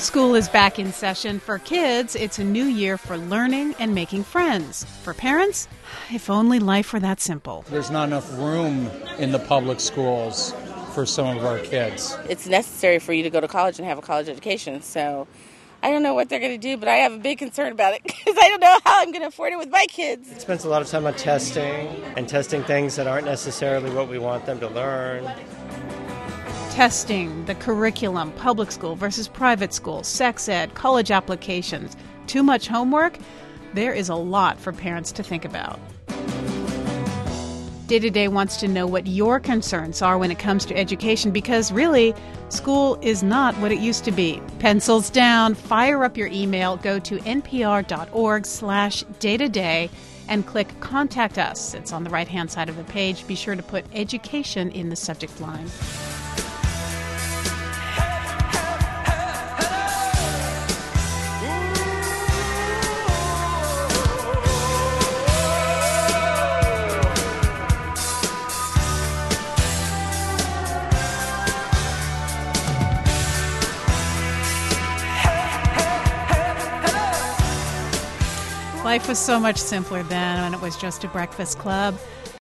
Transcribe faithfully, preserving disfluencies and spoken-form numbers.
School is back in session. For kids, it's a new year for learning and making friends. For parents, if only life were that simple. There's not enough room in the public schools for some of our kids. It's necessary for you to go to college and have a college education, so I don't know what they're going to do, but I have a big concern about it because I don't know how I'm going to afford it with my kids. It spends a lot of time on testing and testing things that aren't necessarily what we want them to learn. Testing, the curriculum, public school versus private school, sex ed, college applications. Too much homework? There is a lot for parents to think about. Day to Day wants to know what your concerns are when it comes to education because, really, school is not what it used to be. Pencils down, fire up your email, go to npr.org slash day-to-day and click Contact Us. It's on the right-hand side of the page. Be sure to put education in the subject line. Life was so much simpler then when it was just a breakfast club.